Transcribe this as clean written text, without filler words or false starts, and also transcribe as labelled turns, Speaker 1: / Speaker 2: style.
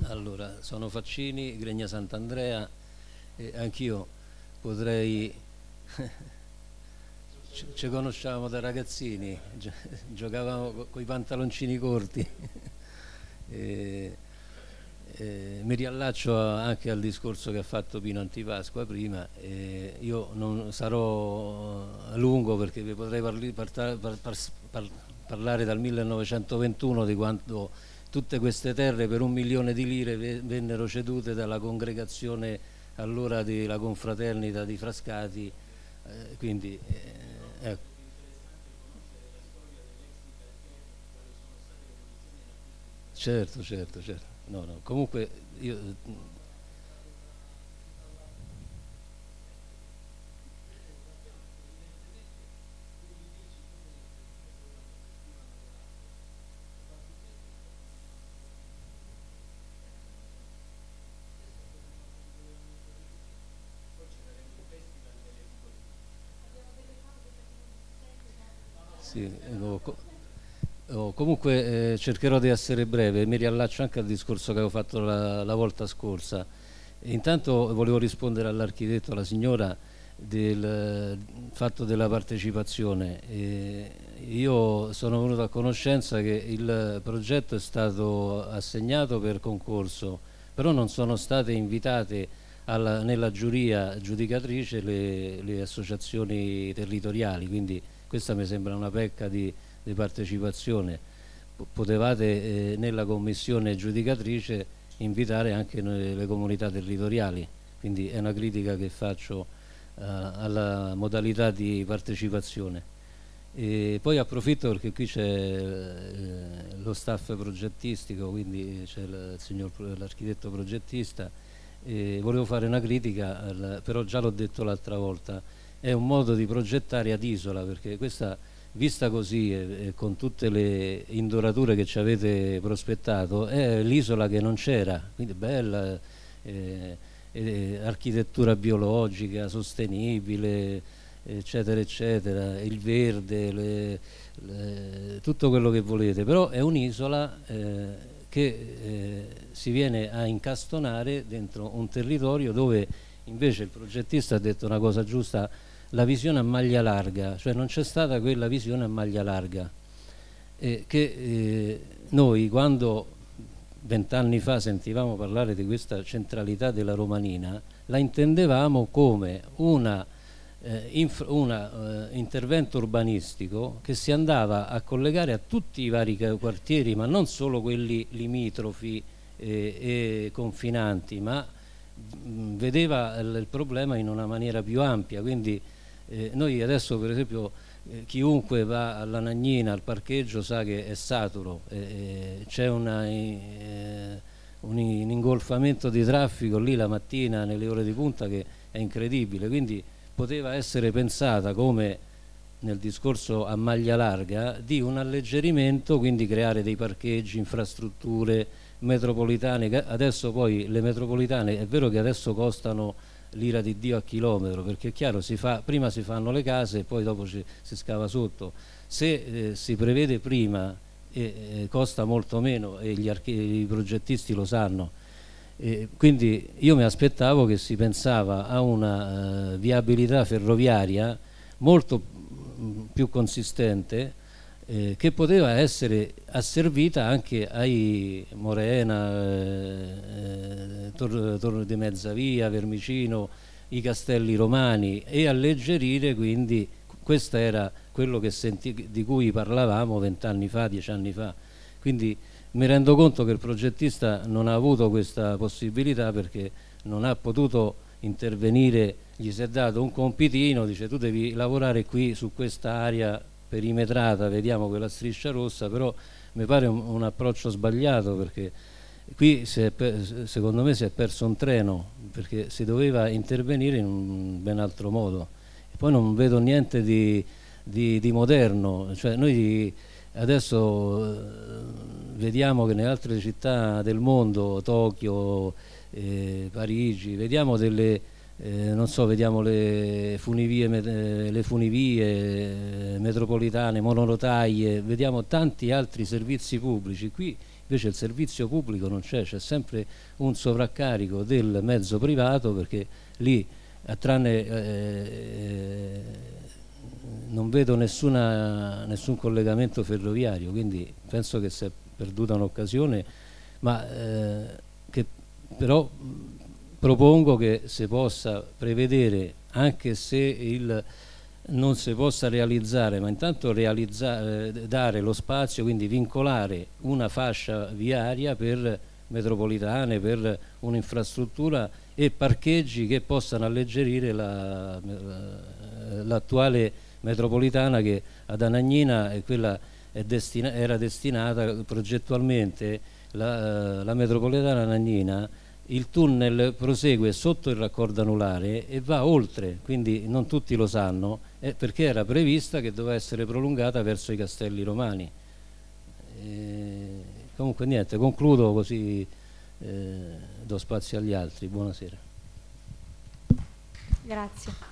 Speaker 1: Allora, sono Faccini, Gregna Sant'Andrea, e anch'io potrei... Ci conosciamo da ragazzini, giocavamo con i pantaloncini corti. E, mi riallaccio anche al discorso che ha fatto Pino Antipasqua prima. Io non sarò lungo perché vi potrei parlare dal 1921, di quando tutte queste terre per 1 milione di lire vennero cedute dalla congregazione allora della confraternita di Frascati, quindi ecco. Certo, certo, certo. No, no. Comunque io sì, comunque cercherò di essere breve, mi riallaccio anche al discorso che avevo fatto la volta scorsa. Intanto volevo rispondere all'architetto, alla signora, del fatto della partecipazione. Io sono venuto a conoscenza che il progetto è stato assegnato per concorso, però non sono state invitate nella giuria giudicatrice le associazioni territoriali, quindi questa mi sembra una pecca di partecipazione. Potevate nella commissione giudicatrice invitare anche le comunità territoriali, quindi è una critica che faccio alla modalità di partecipazione. E poi approfitto perché qui c'è lo staff progettistico, quindi c'è l'architetto progettista, e volevo fare una critica, però già l'ho detto l'altra volta, è un modo di progettare ad isola, perché questa vista così e con tutte le indorature che ci avete prospettato è l'isola che non c'era, quindi bella, architettura biologica sostenibile, eccetera eccetera, il verde, tutto quello che volete, però è un'isola che si viene a incastonare dentro un territorio dove invece il progettista ha detto una cosa giusta: la visione a maglia larga, cioè non c'è stata quella visione a maglia larga che noi quando 20 anni fa sentivamo parlare di questa centralità della Romanina la intendevamo come un intervento urbanistico che si andava a collegare a tutti i vari quartieri, ma non solo quelli limitrofi e confinanti, ma vedeva il problema in una maniera più ampia. Quindi noi adesso per esempio chiunque va alla Nagnina al parcheggio sa che è saturo, c'è un ingolfamento di traffico lì la mattina nelle ore di punta che è incredibile, quindi poteva essere pensata come nel discorso a maglia larga di un alleggerimento, quindi creare dei parcheggi, infrastrutture metropolitane. Adesso poi le metropolitane è vero che adesso costano l'ira di Dio a chilometro, perché è chiaro, prima si fanno le case e poi dopo si scava sotto. Se si prevede prima costa molto meno e i progettisti lo sanno. Quindi io mi aspettavo che si pensava a una viabilità ferroviaria molto più consistente, che poteva essere asservita anche ai Morena, Torre di Mezzavia, Vermicino, i Castelli Romani, e alleggerire, quindi questo era quello di cui parlavamo 20 anni fa, 10 anni fa. Quindi mi rendo conto che il progettista non ha avuto questa possibilità perché non ha potuto intervenire, gli si è dato un compitino, dice tu devi lavorare qui su questa area perimetrata, vediamo quella striscia rossa, però mi pare un approccio sbagliato, perché qui secondo me si è perso un treno, perché si doveva intervenire in un ben altro modo. E poi non vedo niente di moderno, cioè noi adesso vediamo che nelle altre città del mondo, Tokyo, Parigi, vediamo non so, vediamo le funivie metropolitane, monorotaie, vediamo tanti altri servizi pubblici. Qui Invece il servizio pubblico non c'è sempre un sovraccarico del mezzo privato, perché lì non vedo nessun collegamento ferroviario, quindi penso che si è perduta un'occasione, ma che però propongo che si possa prevedere, anche se non si possa realizzare, ma intanto dare lo spazio, quindi vincolare una fascia viaria per metropolitane, per un'infrastruttura e parcheggi che possano alleggerire l'attuale metropolitana, che ad Anagnina era destinata progettualmente, la metropolitana Anagnina, il tunnel prosegue sotto il raccordo anulare e va oltre, quindi non tutti lo sanno, perché era prevista che doveva essere prolungata verso i Castelli Romani. Comunque niente, concludo così do spazio agli altri. Buonasera.
Speaker 2: Grazie.